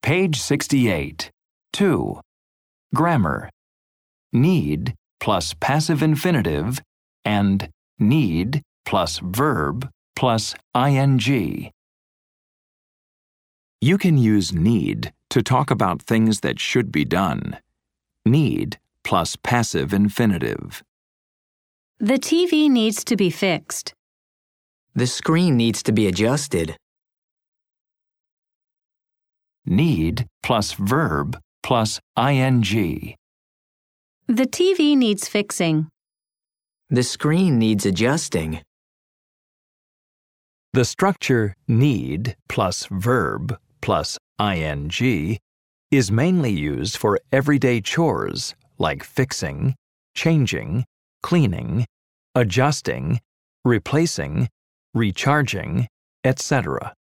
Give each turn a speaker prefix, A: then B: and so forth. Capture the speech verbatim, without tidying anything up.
A: Page sixty-eight. two. Grammar. Need plus passive infinitive and need plus verb plus ing. You can use need to talk about things that should be done. Need plus passive infinitive.
B: The T V needs to be fixed.
C: The screen needs to be adjusted.
A: Need plus verb plus ing.
B: The T V needs fixing.
C: The screen needs adjusting.
A: The structure need plus verb plus ing is mainly used for everyday chores like fixing, changing, cleaning, adjusting, replacing, recharging, et cetera.